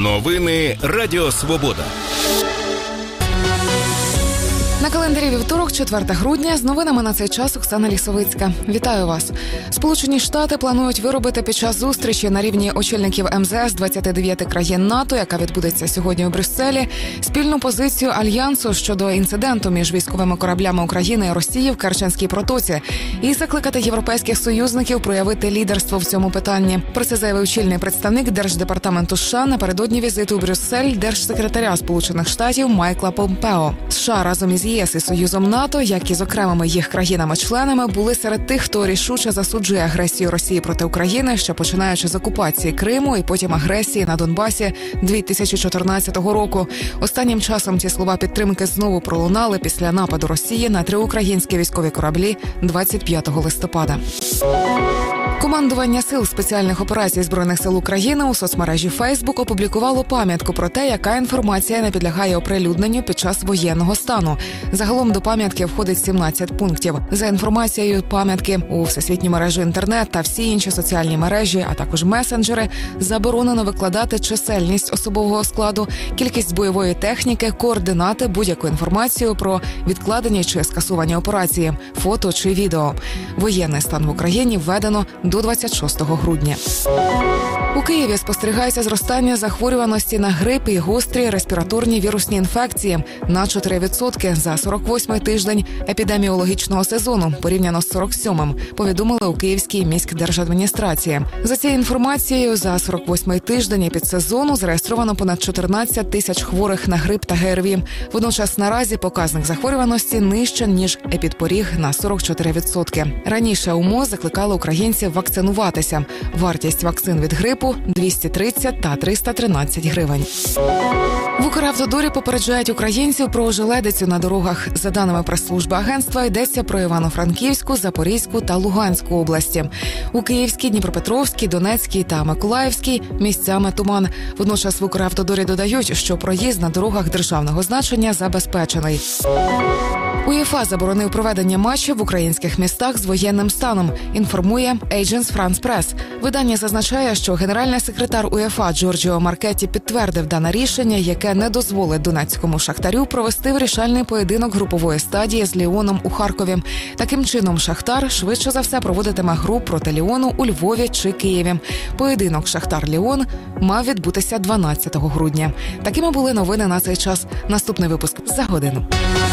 Новини Радіо Свобода. На календарі вівторок, 4 грудня, з новинами на цей час Оксана Лісовицька. Вітаю вас. Сполучені Штати планують виробити під час зустрічі на рівні очільників МЗС 29 країн НАТО, яка відбудеться сьогодні у Брюсселі, спільну позицію Альянсу щодо інциденту між військовими кораблями України і Росії в Керченській протоці і закликати європейських союзників проявити лідерство в цьому питанні. Про це заявив чільний представник Держдепартаменту США напередодні візиту у Брюссель держсекретаря Сполучених Штатів Майкла Помпео. США разом із ЄС і Союзом НАТО, як і з окремими їх країнами-членами, були серед тих, хто рішуче засуджує агресію Росії проти України, ще починаючи з окупації Криму і потім агресії на Донбасі 2014 року. Останнім часом ці слова підтримки знову пролунали після нападу Росії на 3 українські військові кораблі 25 листопада. Командування Сил спеціальних операцій Збройних сил України у соцмережі Facebook опублікувало пам'ятку про те, яка інформація не підлягає оприлюдненню під час воєнного стану. Загалом до пам'ятки входить 17 пунктів. За інформацією пам'ятки, у всесвітню мережу інтернет та всі інші соціальні мережі, а також месенджери, заборонено викладати чисельність особового складу, кількість бойової техніки, координати, будь-яку інформацію про відкладені чи скасовані операції, фото чи відео. Воєнний стан в Україні введено до 26 грудня. У Києві спостерігається зростання захворюваності на грип і гострі респіраторні вірусні інфекції на 4% за 48-й тиждень епідеміологічного сезону, порівняно з 47-м, повідомили у Київській міськдержадміністрації. За цією інформацією, за 48-й тиждень епідсезону зареєстровано понад 14 тисяч хворих на грип та ГРВІ. Водночас наразі показник захворюваності нижче, ніж епідпоріг на 44%. Раніше УМОЗ закликали українців вакцинуватися. Вартість вакцин від грипу – 230 та 313 гривень. В Укравтодорі попереджають українців про ожеледицю на дорогах. За даними прес-служби агентства, йдеться про Івано-Франківську, Запорізьку та Луганську області. У Київській, Дніпропетровській, Донецькій та Миколаївській місцями туман. Водночас в Укравтодорі додають, що проїзд на дорогах державного значення забезпечений. УЄФА заборонив проведення матчів в українських містах з воєнним станом, інформує Agence France Press. Видання зазначає, що генеральний секретар УЄФА Джорджіо Маркетті підтвердив дане рішення, яке не дозволить донецькому «Шахтарю» провести вирішальний поєдинок групової стадії з «Ліоном» у Харкові. Таким чином, «Шахтар» швидше за все проводитиме гру проти «Ліону» у Львові чи Києві. Поєдинок «Шахтар-Ліон» мав відбутися 12 грудня. Такими були новини на цей час. Наступний випуск за годину.